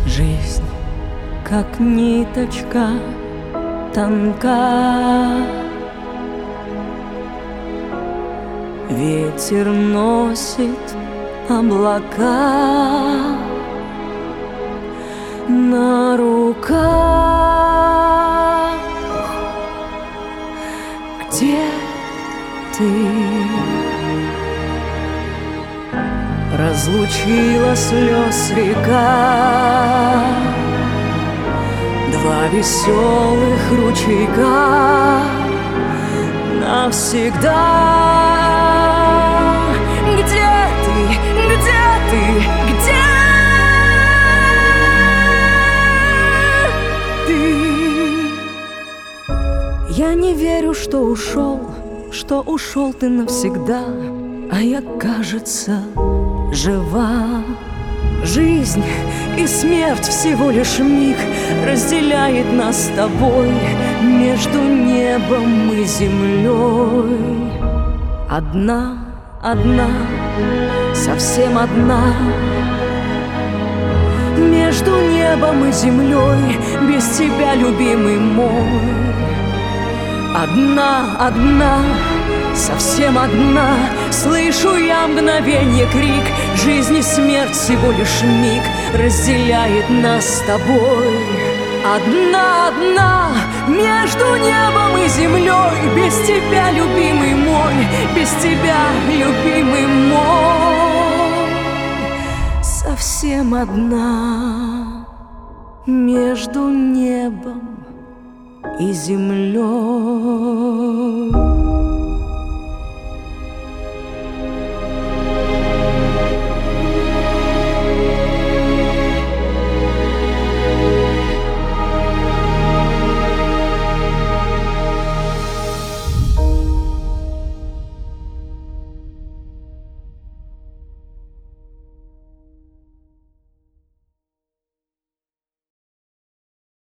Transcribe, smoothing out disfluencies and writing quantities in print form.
Жизнь, как ниточка тонка, ветер носит облака на руках. Где ты? Разлучила слез река, два веселых ручейка навсегда. Где ты? Где ты? Где ты? Я не верю, что ушел ты навсегда, а я, кажется, жива. Жизнь и смерть всего лишь миг разделяет нас с тобой между небом и землей. Одна, совсем одна, между небом и землей, без тебя, любимый мой. Одна, совсем одна, слышу я мгновенье крик. Жизнь и смерть всего лишь миг разделяет нас с тобой. Одна, между небом и землей, без тебя, любимый мой, без тебя, любимый мой. Совсем одна, между небом и землей.